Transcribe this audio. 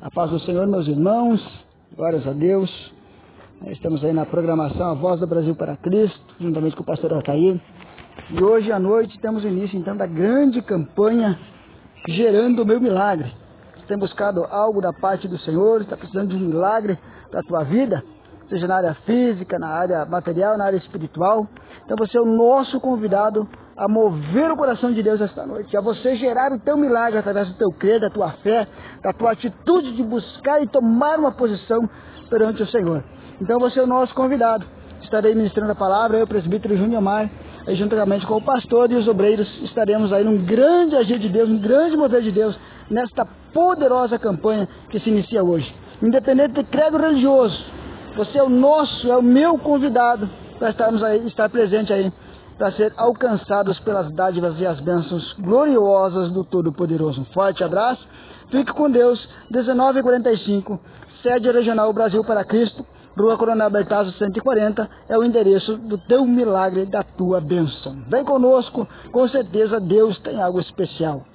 A paz do Senhor, meus irmãos, glórias a Deus. Estamos aí na programação A Voz do Brasil para Cristo, juntamente com o pastor Altair. E hoje à noite temos o início então da grande campanha Gerando o Meu Milagre. Você tem buscado algo da parte do Senhor, está precisando de um milagre para a tua vida, seja na área física, na área material, na área espiritual. Então você é o nosso convidado a mover o coração de Deus esta noite, a você gerar o teu milagre através do teu crer, da tua fé, da tua atitude de buscar e tomar uma posição perante o Senhor. Então você é o nosso convidado. Estarei ministrando a palavra, eu, o presbítero Júnior Mar, aí juntamente com o pastor e os obreiros, estaremos aí num grande agir de Deus, num grande mover de Deus, nesta poderosa campanha que se inicia hoje. Independente de credo religioso, você é o nosso, é o meu convidado para estar presente aí, para ser alcançados pelas dádivas e as bênçãos gloriosas do Todo-Poderoso. Um forte abraço, fique com Deus. 19h45, sede regional Brasil para Cristo, Rua Coronel Bertazzo 140, é o endereço do teu milagre, da tua bênção. Vem conosco, com certeza Deus tem algo especial.